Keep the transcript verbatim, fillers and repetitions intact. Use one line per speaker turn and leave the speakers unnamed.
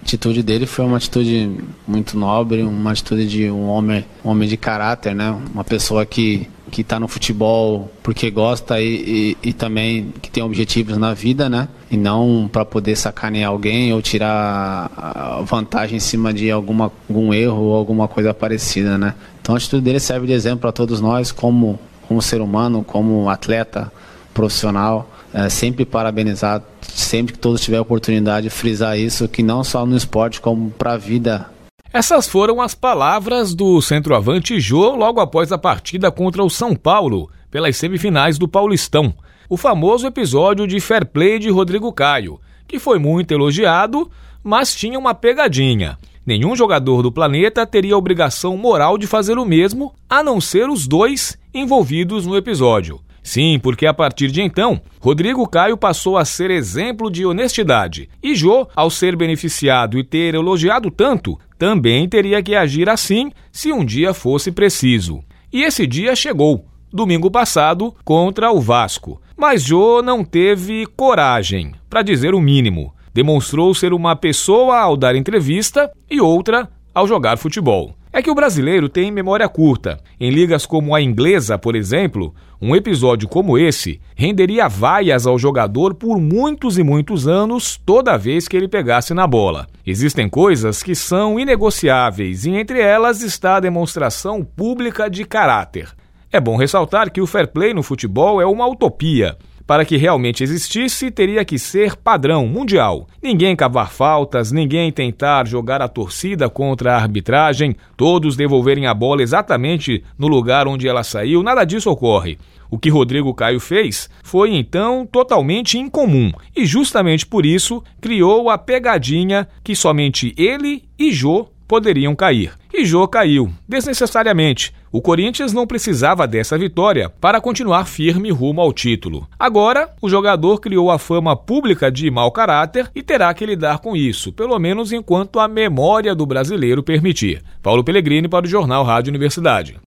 atitude dele foi uma atitude muito nobre, uma atitude de um homem, um homem de caráter, né? Uma pessoa que que está no futebol porque gosta e, e, e também que tem objetivos na vida, né? E não para poder sacanear alguém ou tirar vantagem em cima de alguma, algum erro ou alguma coisa parecida, né? Então a atitude dele serve de exemplo para todos nós como, como ser humano, como atleta profissional. É, sempre parabenizar, sempre que todos tiverem oportunidade de frisar isso, que não só no esporte como para a vida.
Essas foram as palavras do centroavante Jô logo após a partida contra o São Paulo, pelas semifinais do Paulistão. O famoso episódio de fair play de Rodrigo Caio, que foi muito elogiado, mas tinha uma pegadinha. Nenhum jogador do planeta teria a obrigação moral de fazer o mesmo, a não ser os dois envolvidos no episódio. Sim, porque a partir de então, Rodrigo Caio passou a ser exemplo de honestidade. E Jô, ao ser beneficiado e ter elogiado tanto, também teria que agir assim se um dia fosse preciso. E esse dia chegou, domingo passado, contra o Vasco. Mas Jô não teve coragem, para dizer o mínimo. Demonstrou ser uma pessoa ao dar entrevista e outra ao jogar futebol. É que o brasileiro tem memória curta. Em ligas como a inglesa, por exemplo, um episódio como esse renderia vaias ao jogador por muitos e muitos anos toda vez que ele pegasse na bola. Existem coisas que são inegociáveis e entre elas está a demonstração pública de caráter. É bom ressaltar que o fair play no futebol é uma utopia. Para que realmente existisse, teria que ser padrão mundial. Ninguém cavar faltas, ninguém tentar jogar a torcida contra a arbitragem, todos devolverem a bola exatamente no lugar onde ela saiu, nada disso ocorre. O que Rodrigo Caio fez foi, então, totalmente incomum e justamente por isso criou a pegadinha que somente ele e Jô poderiam cair. E Jô caiu, desnecessariamente. O Corinthians não precisava dessa vitória para continuar firme rumo ao título. Agora, o jogador criou a fama pública de mau caráter e terá que lidar com isso, pelo menos enquanto a memória do brasileiro permitir. Paulo Pellegrini para o Jornal Rádio Universidade.